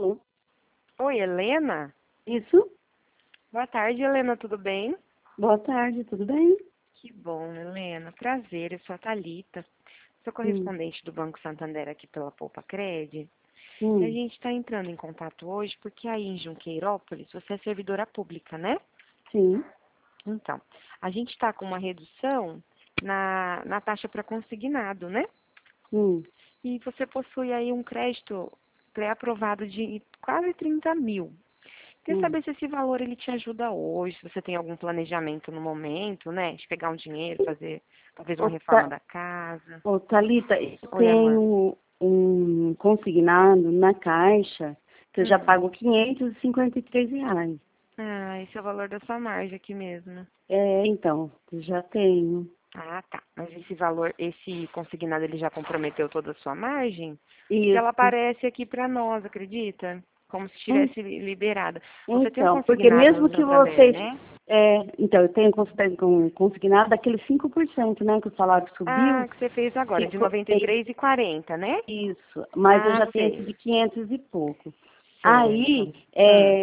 Alô? Oi, Helena? Isso? Boa tarde, Helena, tudo bem? Boa tarde, tudo bem? Que bom, Helena. Prazer, eu sou a Thalita. Sou Hum, correspondente do Banco Santander aqui pela Poupa Cred. E a hum, gente está entrando em contato hoje porque aí em Junqueirópolis você é servidora pública, né? sim. Então, a gente está com uma redução na taxa para consignado, né? Hum. E você possui aí um crédito pré-aprovado de quase 30 mil. Queria Hum. saber se esse valor ele te ajuda hoje, se você tem algum planejamento no momento, né? De pegar um dinheiro, fazer talvez uma Ô, reforma da casa. Thalita, eu Oi, amor. tenho um consignado na Caixa que eu já Hum. pago R$ 553. Ah, esse é o valor da sua margem aqui mesmo. Então, eu já tenho. Ah, tá. Mas esse valor, esse consignado, ele já comprometeu toda a sua margem? Porque ela Isso. aparece aqui para nós, acredita? Como se Hum, estivesse liberada. Você tem um Então, porque consignado no mesmo que Santander, vocês... né? então, eu tenho consignado daqueles 5%, né? Que o salário Ah, subiu. que você fez agora, de Ficou, 93,40, né? isso, mas eu Ah, já tenho esse sei. de 500 e pouco. Aí, Certo. Hum.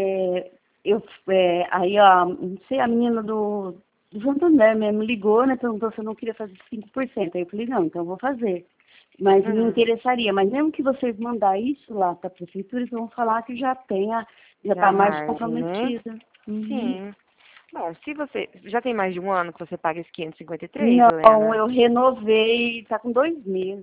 aí, ó, não sei, a menina do Santander mesmo ligou, né, perguntou se eu não queria fazer 5%. Aí eu falei, não, então eu vou fazer. Mas me Hum. interessaria, mas mesmo que vocês mandar isso lá para a prefeitura, eles vão falar que já Já está a mais margem, né? comprometida. Uhum. Sim. Bom, se você... Já tem mais de um ano que você paga esse 553, Não, Helena? eu renovei, está com 2 meses.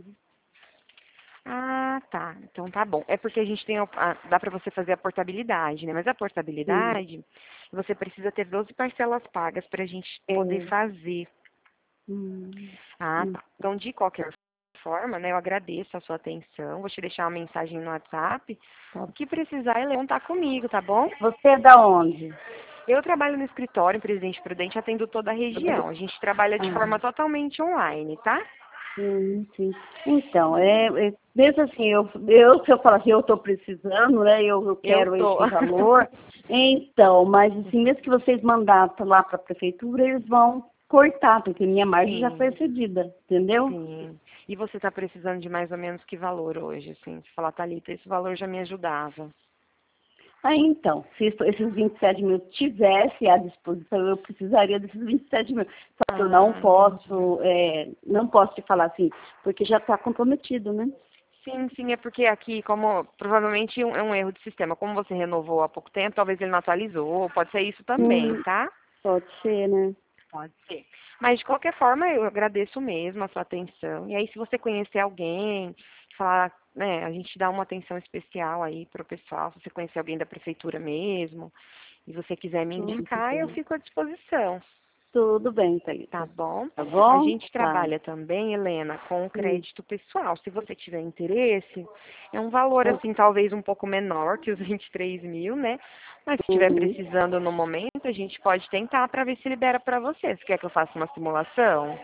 Ah, tá. Então tá bom. É porque a gente tem... dá pra você fazer a portabilidade, né? Mas a Sim. portabilidade, você precisa ter 12 parcelas pagas pra gente poder É. fazer. Hum, Ah, hum. tá. Então, de qualquer forma, né? Eu agradeço a sua atenção. Vou te deixar uma mensagem no WhatsApp. Tá. O que precisar, Helena, tá comigo, tá bom? Você é da onde? Eu trabalho no escritório em Presidente Prudente, atendo toda a região. A gente trabalha de Ah, forma totalmente online, tá? sim, sim. Então, mesmo assim, se eu falar assim, eu estou precisando, né, eu Eu quero tô. esse valor, então, mas assim, mesmo que vocês mandarem lá para a prefeitura, eles vão cortar, porque minha margem já foi Sim, excedida, entendeu? sim. E você tá precisando de mais ou menos que valor hoje, assim? Se falar, Thalita, esse valor já me ajudava. Aí, então, se esses 27 mil tivesse à disposição, eu precisaria desses 27 mil. Só que eu Ah, entendi. não posso te falar assim, porque já está comprometido, né? Sim, sim, é porque aqui, como provavelmente é um erro de sistema, como você renovou há pouco tempo, talvez ele não atualizou, pode ser isso também, Hum, tá? pode ser, né? Pode ser. Mas, de qualquer forma, eu agradeço mesmo a sua atenção. E aí, se você conhecer alguém, falar, né, a gente dá uma atenção especial aí para o pessoal, se você conhecer alguém da prefeitura mesmo, e você quiser me Tudo indicar, eu bem. fico à disposição, Tudo bem, tá Thalita. bom? Tá A bom? gente Tá. trabalha também, Helena, com Hum. crédito pessoal. Se você tiver interesse, é um valor, Tá. assim, talvez um pouco menor que os 23 mil, né? Mas se estiver Uhum. precisando no momento, a gente pode tentar para ver se libera para você. Você quer que eu faça uma simulação?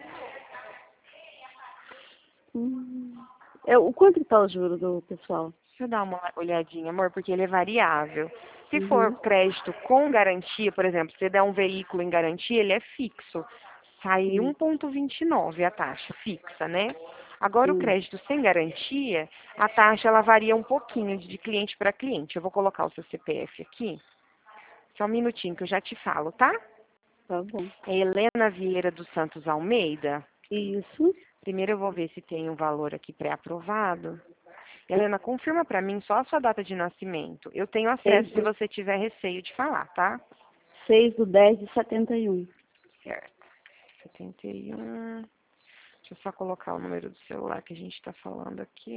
Hum. O quanto está o juro do pessoal? Deixa eu dar uma olhadinha, amor, porque ele é variável. Se for Uhum. crédito com garantia, por exemplo, se você der um veículo em garantia, ele é fixo. Sai Hum. 1,29 a taxa fixa, né? Agora o Hum. crédito sem garantia, a taxa ela varia um pouquinho de cliente para cliente. Eu vou colocar o seu CPF aqui. Só um minutinho que eu já te falo, tá? Tá bom. É Helena Vieira dos Santos Almeida. Isso. Primeiro eu vou ver se tem um valor aqui pré-aprovado. Helena, confirma para mim só a sua data de nascimento. Eu tenho acesso 6 se do, você tiver receio de falar, tá? 6/10/71. Certo. 71. Deixa eu só colocar o número do celular que a gente está falando aqui.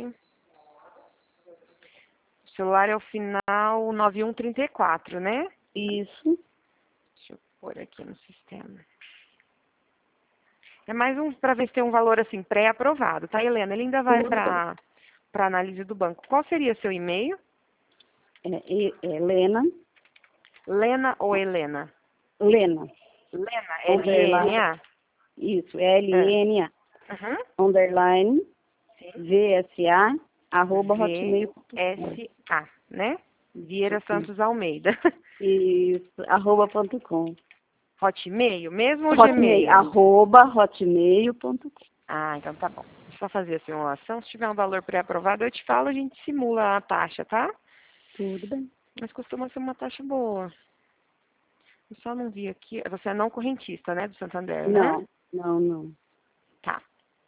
O celular é o final 9134, né? Isso. Deixa eu pôr aqui no sistema. É mais um para ver se tem um valor assim pré-aprovado, tá, Helena? Ele ainda vai Tudo bem. para análise do banco. Qual seria seu e-mail? Lena. Lena ou Helena? Lena. Lena, Underline. L-E-N-A? Isso. Ah. LNA. Uhum. Underline. Sim. VSA. Arroba hotmail.com. VSA, né? Vieira Santos Almeida. Isso. Arroba.com. Hotmail, mesmo ou Hotmail. Gmail? Hotmail.com. Ah, então tá bom. Só fazer a simulação. Se tiver um valor pré-aprovado, eu te falo, a gente simula a taxa, tá? Tudo bem. Mas costuma ser uma taxa boa. Eu só não vi aqui. Você é não correntista, né? Do Santander, né? Não. Tá.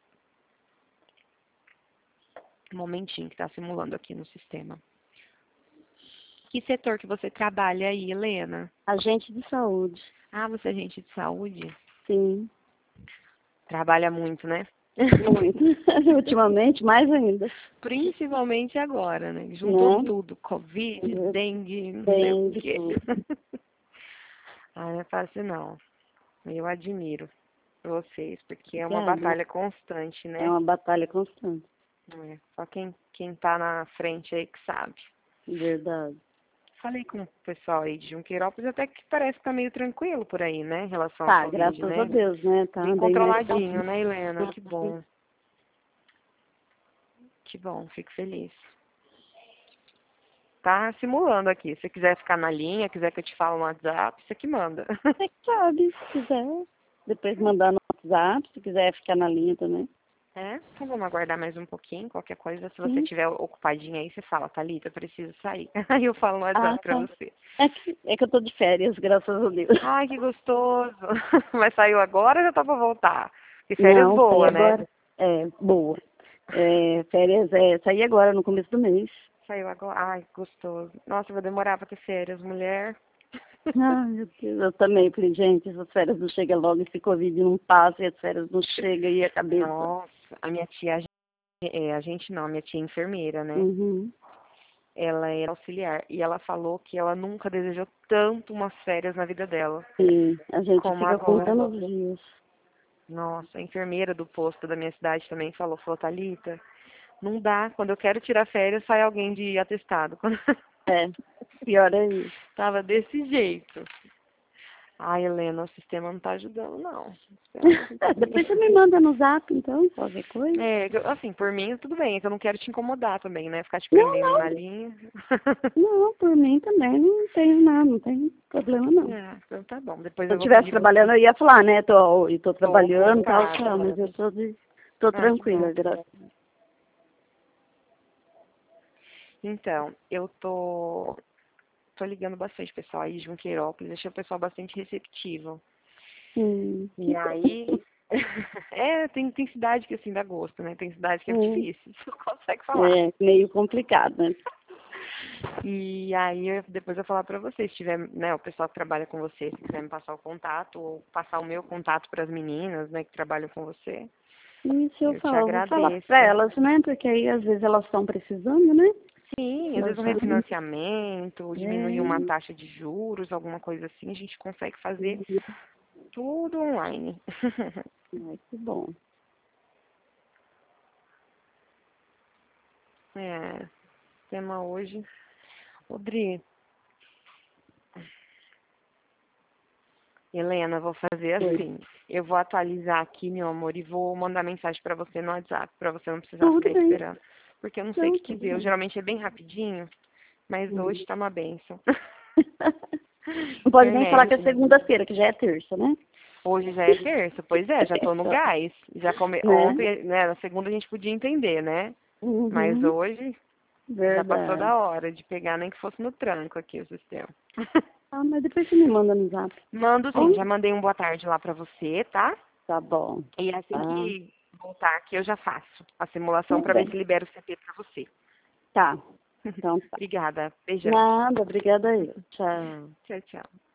Um momentinho que tá simulando aqui no sistema. Que setor que você trabalha aí, Helena? Agente de saúde. Ah, você é agente de saúde? Sim, Trabalha muito, né? muito. Ultimamente, mais ainda. Principalmente agora, né? Juntou Né? tudo. Covid, dengue, não sei o Tem de quê. tudo. Ah, não é fácil não. Eu admiro vocês, porque é uma Obrigada. batalha constante, É né? uma batalha constante. Não é? Só quem tá na frente aí que sabe. Verdade. Falei com o pessoal aí de Junqueirópolis, até que parece que tá meio tranquilo por aí, né? Em relação ao Tá, Covid, graças a né? Deus, né? Tá Bem bem mais controladinho, tranquilo. né, Helena? Que bom. Que bom, fico feliz. Tá simulando aqui. Se você quiser ficar na linha, quiser que eu te fale no WhatsApp, você que manda. Você que sabe, se quiser. Depois mandar no WhatsApp, se quiser ficar na linha também. É? Então vamos aguardar mais um pouquinho. Qualquer coisa, se você Sim. estiver ocupadinha aí, você fala, Thalita, eu preciso sair. Aí eu falo no Ah, WhatsApp pra tá. você. É que eu tô de férias, graças a Deus. Ai, que gostoso. Mas saiu agora ou já tá pra voltar? Que férias Não, saí boa, né? agora. É, boa. Férias, saí agora, no começo do mês. Saiu agora. Ai, gostoso. Nossa, eu vou demorar pra ter férias, mulher. Ai, meu Deus, eu também falei, gente, essas férias não chegam logo, esse Covid não passa, e as férias não chegam, e a cabeça. Nossa, a minha tia, a gente não, a minha tia é enfermeira, né? Uhum. Ela é auxiliar e ela falou que ela nunca desejou tanto umas férias na vida dela Sim, a gente como fica agora. contando os dias. Nossa, a enfermeira do posto da minha cidade também falou, Thalita, não dá, quando eu quero tirar férias sai alguém de atestado. É, pior é isso. Tava desse jeito. Ai, Helena, o sistema não tá ajudando, não. Espera um pouquinho. Depois você me manda no zap, então, qualquer coisa. É, assim, por mim tudo bem, é que eu não quero te incomodar também, né? Ficar te Não, prendendo na não, linha. não, por mim também não tenho nada, não tem problema não. É, então tá bom. Depois Se eu eu vou estivesse pedir pra você. trabalhando, eu ia falar, né, tô Tô trabalhando e tal, ocupada. mas eu tô Ah, que bom. tranquila, graças. Então, eu tô ligando bastante pessoal aí de Junqueirópolis, achei o pessoal bastante receptivo. Que E bom. aí, tem cidade que assim dá gosto, né? Tem cidade que é Hum, difícil, você não consegue falar. meio complicado, né? E aí, depois eu falar pra vocês, se tiver, né, o pessoal que trabalha com você, se quiser me passar o contato, ou passar o meu contato para as meninas, né, que trabalham com você, Isso eu eu te falo, vou falar pra agradeço. elas, né, porque aí às vezes elas estão precisando, né? Sim, às Elas vezes um já... refinanciamento, diminuir uma É, taxa de juros, alguma coisa assim, a gente consegue fazer tudo online. ai, que bom. É, tema hoje. Rodrigo, Helena, vou fazer Oi. assim. Eu vou atualizar aqui, meu amor, e vou mandar mensagem pra você no WhatsApp, pra você não precisar Tudo ficar bem. esperando. Porque eu não sei o Não, que tudo dizer. Eu, bem. geralmente é bem rapidinho, mas hoje tá uma bênção. Não pode nem falar que é Internet, né? segunda-feira, que já é terça, né? Hoje já é terça, pois é, já tô no Então, gás. né? Ontem, né, na segunda a gente podia entender, né? Mas Uhum, hoje já passou verdade. da hora de pegar, nem que fosse no tranco aqui o sistema. Ah, mas depois você me manda no zap. Mando sim, Bom, já mandei um boa tarde lá pra você, tá? tá bom. E assim Tá. que voltar aqui eu já faço a simulação Tudo pra ver bem. se libera o CP pra você. Tá. Então tá. Obrigada. Beijão. Nada, obrigada aí. Tchau. Tchau, tchau.